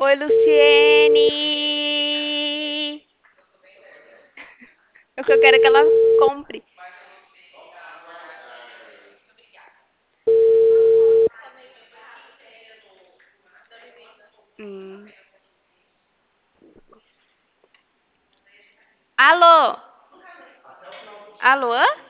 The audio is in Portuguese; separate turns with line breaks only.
Oi, Luciene! O que eu quero é que ela compre. Hum. Alô? Alô?